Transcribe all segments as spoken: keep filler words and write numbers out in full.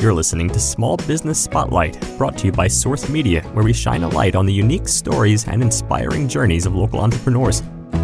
You're listening to Small Business Spotlight, brought to you by Source Media, where we shine a light on the unique stories and inspiring journeys of local entrepreneurs.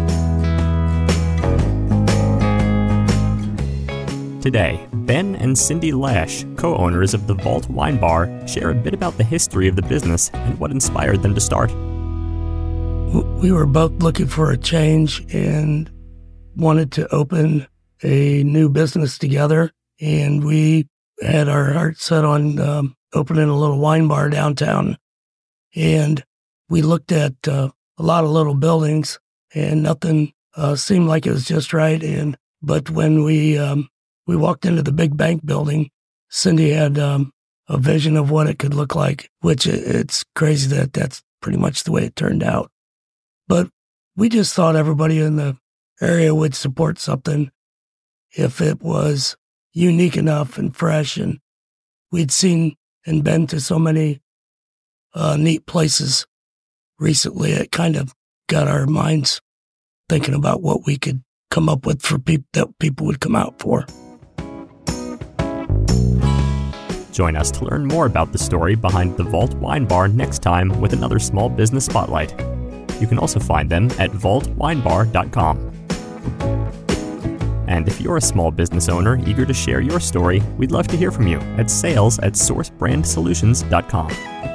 Today, Ben and Cindy Lash, co-owners of the Vault Wine Bar, share a bit about the history of the business and what inspired them to start. We were both looking for a change and wanted to open a new business together, and we had our hearts set on um, opening a little wine bar downtown. And we looked at uh, a lot of little buildings, and nothing uh, seemed like it was just right. And but when we um, we walked into the big bank building, Cindy had um, a vision of what it could look like, which it, it's crazy that that's pretty much the way it turned out. But we just thought everybody in the area would support something if it was unique enough and fresh. And we'd seen and been to so many uh, neat places recently. It kind of got our minds thinking about what we could come up with for people that people would come out for. Join us to learn more about the story behind the Vault Wine Bar next time with another Small Business Spotlight. You can also find them at vault wine bar dot com. And if you're a small business owner eager to share your story, we'd love to hear from you at sales at source brand solutions dot com.